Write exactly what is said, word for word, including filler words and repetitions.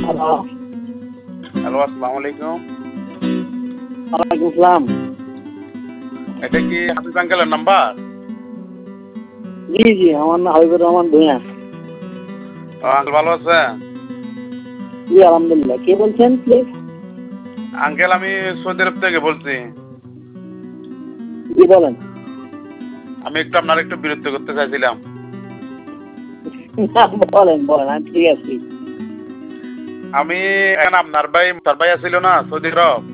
Hello. Hello, আসসালামু আলাইকুম। ওয়ালাইকুম আসসালাম। এটা কি হাফিজ আঙ্কেলের নাম্বার? জি, জি, আমার নাম হাবিবুর রহমান ভূঁইয়া। ও আঙ্কেল ভালো আছেন? জি, আলহামদুলিল্লাহ। কে বলছেন প্লিজ? আঙ্কেল আমি সৌদি আরব থেকে বলছি। জি বলেন। আমি একটু আপনার একটু বিরক্ত করতে চাইছিলাম। বলেন, বলেন, আমি ঠিক আছি। আমি এখন আপনার ভাই তার ভাই আছিল না সৌদি আরব?